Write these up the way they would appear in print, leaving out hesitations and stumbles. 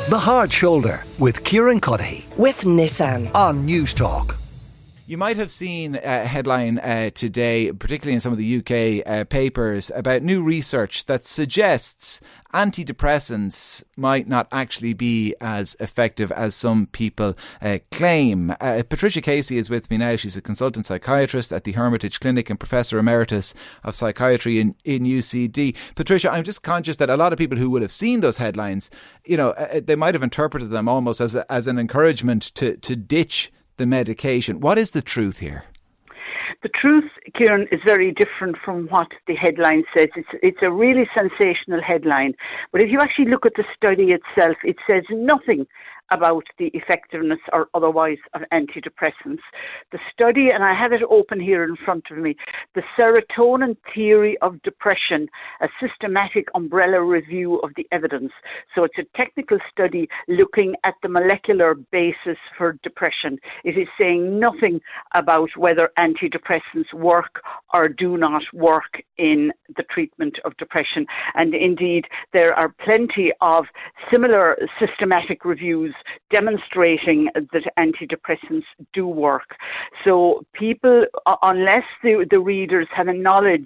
The Hard Shoulder with Kieran Cuddihy with Nissan on News Talk. You might have seen a headline today, particularly in some of the UK papers, about new research that suggests antidepressants might not actually be as effective as some people claim. Patricia Casey is with me now. She's a consultant psychiatrist at the Hermitage Clinic and Professor Emeritus of Psychiatry in UCD. Patricia, I'm just conscious that a lot of people who would have seen those headlines, they might have interpreted them almost as an encouragement to ditch the medication. What is the truth here? The truth, Kieran, is very different from what the headline says. It's a really sensational headline. But if you actually look at the study itself, it says nothing about the effectiveness or otherwise of antidepressants. The study, and I have it open here in front of me, the Serotonin Theory of Depression, a systematic umbrella review of the evidence. So it's a technical study looking at the molecular basis for depression. It is saying nothing about whether antidepressants work or do not work in the treatment of depression. And indeed, there are plenty of similar systematic reviews demonstrating that antidepressants do work. So people, unless the readers have a knowledge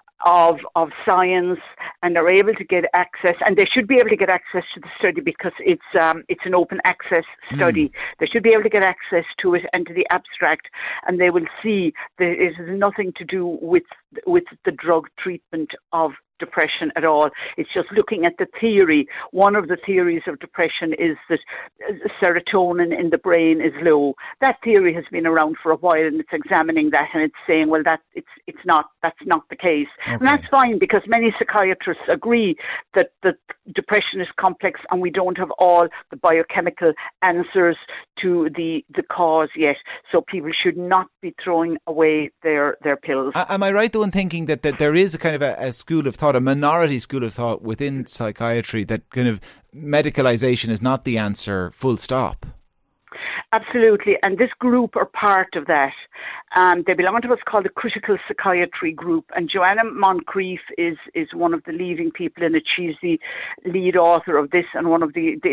of science and are able to get access, and they should be able to get access to the study because it's an open access study. They should be able to get access to it and to the abstract, and they will see that it has nothing to do with the drug treatment of depression at all. It's just looking at the theory. One of the theories of depression is that serotonin in the brain is low. That theory has been around for a while, and it's examining that, and it's saying, well, that's not the case. Okay. And that's fine, because many psychiatrists agree that depression is complex and we don't have all the biochemical answers to the cause yet. So people should not be throwing away their pills. Am I right though in thinking that there is a kind of a school of thought, a minority school of thought within psychiatry, that kind of medicalisation is not the answer, full stop? Absolutely, and this group are part of that. They belong to what's called the Critical Psychiatry Group, and Joanna Moncrief is one of the leading people in it. She's the lead author of this, and one of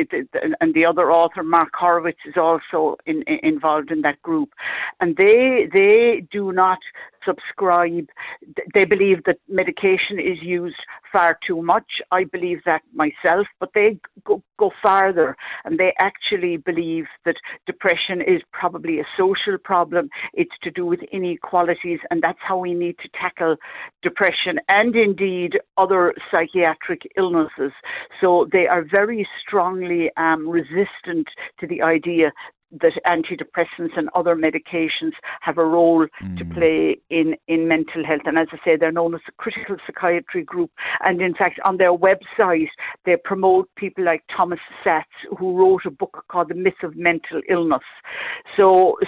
the other author, Mark Horowitz, is also involved in that group. And they do not subscribe. They believe that medication is used far too much. I believe that myself, but they go farther, and they actually believe that depression is probably a social problem. It's to do with inequalities, and that's how we need to tackle depression and indeed other psychiatric illnesses. So they are very strongly resistant to the idea that antidepressants and other medications have a role to play in mental health. And as I say, they're known as the Critical Psychiatry Group. And in fact, on their website, they promote people like Thomas Satz, who wrote a book called The Myth of Mental Illness. So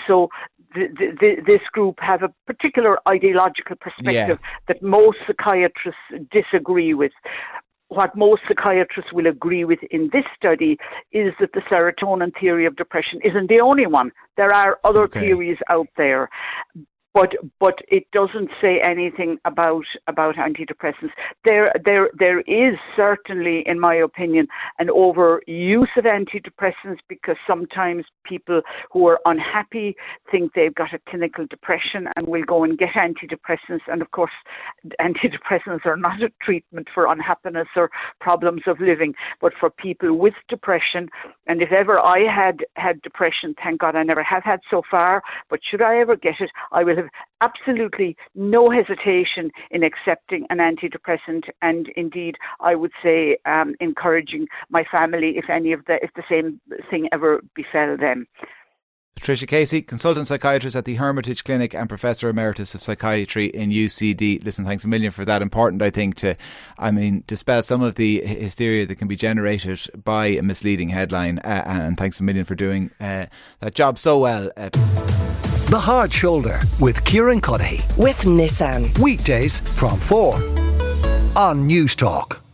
this group have a particular ideological perspective that most psychiatrists disagree with. What most psychiatrists will agree with in this study is that the serotonin theory of depression isn't the only one. There are other theories out there. But it doesn't say anything about antidepressants. There is certainly, in my opinion, an overuse of antidepressants, because sometimes people who are unhappy think they've got a clinical depression and will go and get antidepressants. And of course, antidepressants are not a treatment for unhappiness or problems of living, but for people with depression. And if ever I had depression, thank God I never have had so far, but should I ever get it, I will have absolutely no hesitation in accepting an antidepressant, and indeed I would say encouraging my family if the same thing ever befell them. Patricia Casey, consultant psychiatrist at the Hermitage Clinic and Professor Emeritus of Psychiatry in UCD. Listen, thanks a million for that. Important, I think, to dispel some of the hysteria that can be generated by a misleading headline. And thanks a million for doing that job so well. The Hard Shoulder with Kieran Cuddihy with Nissan. Weekdays from 4 on News Talk.